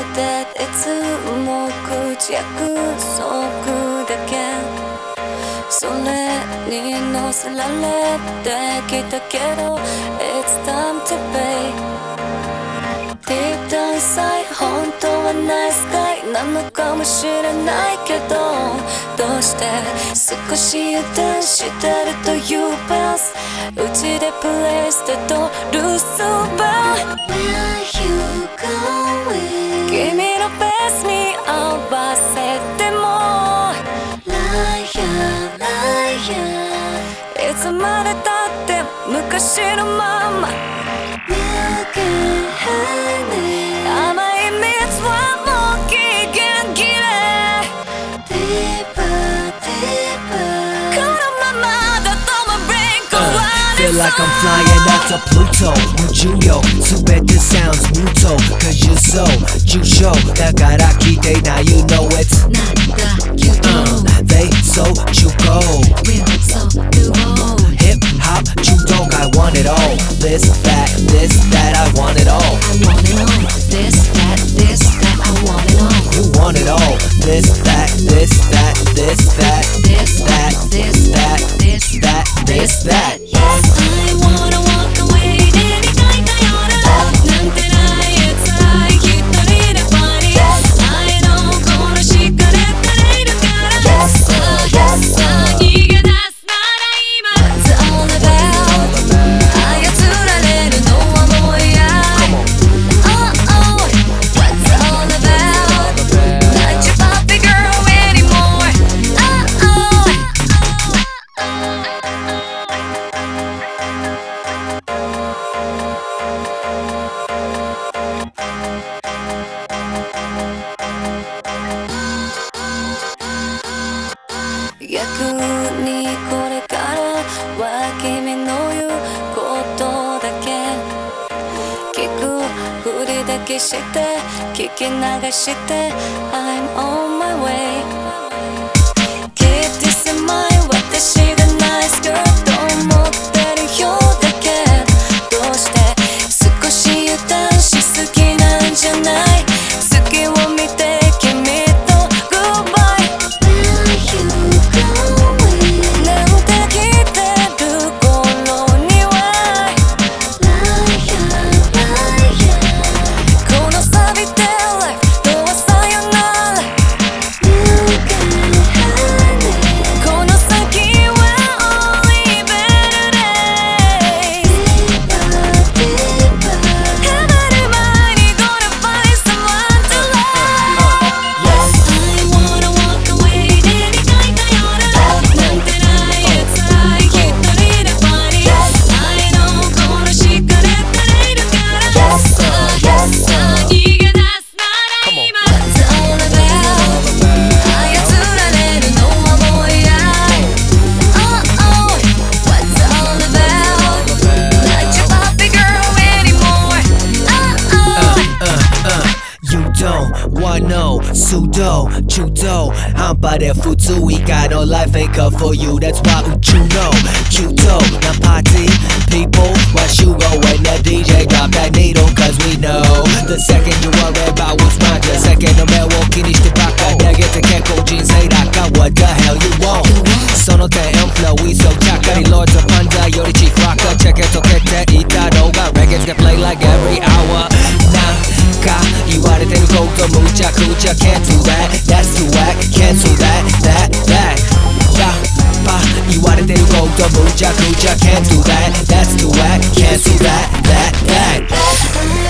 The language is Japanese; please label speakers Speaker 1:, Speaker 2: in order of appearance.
Speaker 1: ていつも口約束だけそれに乗せられてきたけど It's time to pay Deep down inside 本当はナイスガイなのかもしれないけどどうして少し油断してるというペースうちでプレイしてと留守番 Where you going 君のペースに合わせても Liar liar いつまでたって昔のまま Milk and honey 甘い蜜はもう期限切れ Deeper deeper このままだと my brain 壊れそう
Speaker 2: Feel like I'm flying out to Pluto 無重力全て sounds mutual Cause you're so 重症だから聞いていない You know it's
Speaker 1: なんだ You know
Speaker 2: They so 重厚
Speaker 1: Real so duo
Speaker 2: Hip hop 中毒 I want it all This that I want it all
Speaker 1: I want it all This that I want it all
Speaker 2: You want it all This that
Speaker 1: Yes I wanna walk away でに書いた夜なんてないやつは一人でパリ愛の殺しかれているから Yes sir 逃げ出すなら今 What's all about 操られるのはもう嫌 Oh What's all about Not your puppy girl anymore逆にこれからは君の言うことだけ聞くふりだけして聞き流して I'm on my way きっと狭い私がナイスガールと思ってるようだけどうして少し油断しすぎなんじゃない月を見て君と Goodbye Where you going なんて聞いてる頃には Liar liar この錆びてる life とはさよなら Milk and honey この先は only better days Deeper deeper 変わる前に gonna find someone to love I wanna walk away でに書いた夜なんてないやつは一人でパリ愛の殺しかれているから Yes sir 逃げ出すなら今 What's all about 操られるのはもう嫌 Oh What's all about Not your puppy girl anymore
Speaker 2: You don't want no pseudo judo 半端で普通以外の life ain't cut for you That's why you know Cute na party people Watch you go when the DJ drop that needle Cause we know The second you worry about what's mine The secondの目を気にしてばっか投げて結構人生だか What the hell you want その点 flow we so ちゃっかり Lords of Panda よりチーフラッカーチェケット決定いた動画 Records get played like every hour なんか言われてることむちゃくちゃ Can't do that That's too whack Cancel thatば言われてることむちゃくちゃ Can't do that That's too whack Cancel that